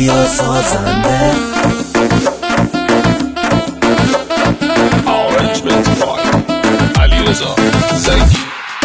یا سازنده. Arrangement by علیرضا زیدی.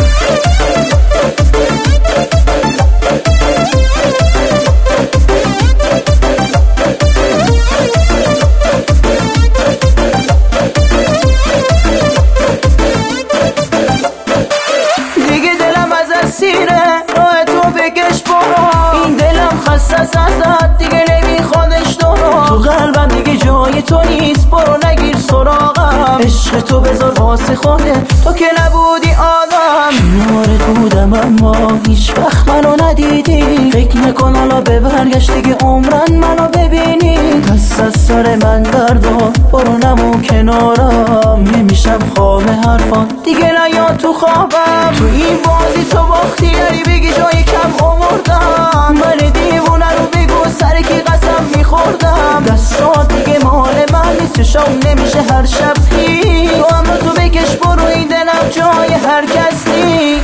دیگه دلم از اسیره راه تو بکش برو، این دلم خسته ازت دیگه نمیخوادش تو قلبم دیگه جای تو نیست، برو نگیر سراغم، عشق تو بذار واسه خودت، تو که نبودی آدم. کنارت بودم اما هیچ وقت منو ندیدی، فکر نکن حالا به برگشت دیگه عمرن منو ببینی. دست از سر من بردار برو نمون کنارم، نمیشم خواب حرفان دیگه نیا تو خوابم. تو این بازی تو باختی یعنی بگی جای کم آوردم، من دیوونه رو بگو سر کی قسم میخوردم. دستات دیگه مال من نیست، شام نمیشه هر شب خی، تو هم تو بکش برو، این دلم جای هر کس نی.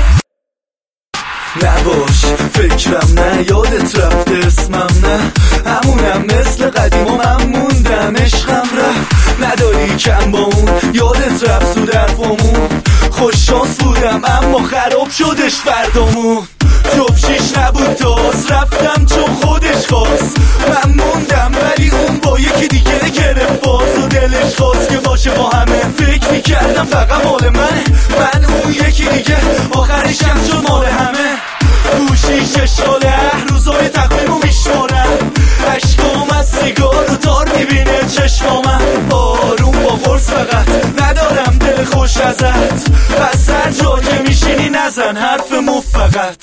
نباش فکرم نه، یادت رفته اسمم نه، همونم مثل قدیم و من موندم، عشقم رفت نداری کم با اون، یادت رفت سود حرفمون، خوش شانس بودم اما خراب شدش فردامون. جفشیش نبود تاز رفتم چون خودش خواست، من موندم ولی اون با یکی دیگه گرفت باز، و دلش خواست که باشه با همه، فکر میکردم فقط مال منه، من اون یکی دیگه آخرشم شد مال همه. گوشی ششاله روزای تقویمو میشمارم، عشقام از سیگار و تار میبینه چشمامم، آروم با قرص فقط ندارم دل خوش ازت، پس هر جا که میشینی نزن حرف مفقت.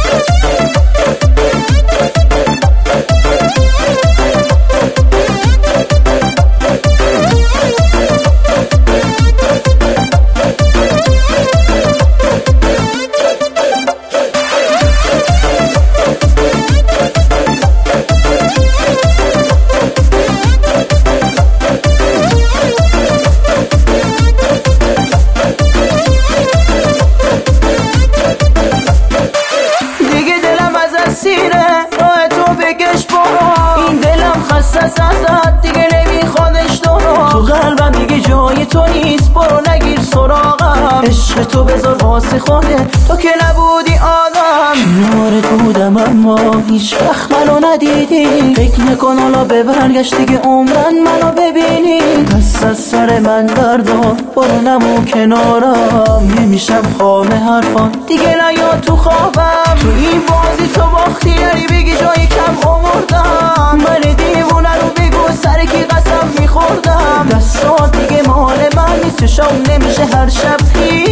راه تو بکش برو، این دلم خسته ازت دیگه نمیخوادش تو قلبم دیگه جای تو نیست، برو نگیر سراغم، عشق تو بذار واسه خودت، تو که نبودی آدم. کنارت بودم اما هیچ وقت منو ندیدی، فکر نکن حالا به برگشت دیگه عمرن منو ببینی. دست از سر من بردار برو نمون کنارم، نمیشم خواب حرفان دیگه نیا تو خوابم. تو این بازی تو باختی یعنی بگی جای کم آوردم، من دیوونه رو بگو سر کی قسم میخوردم. دستات دیگه مال من نیست، شام نمیشه هر شب خی،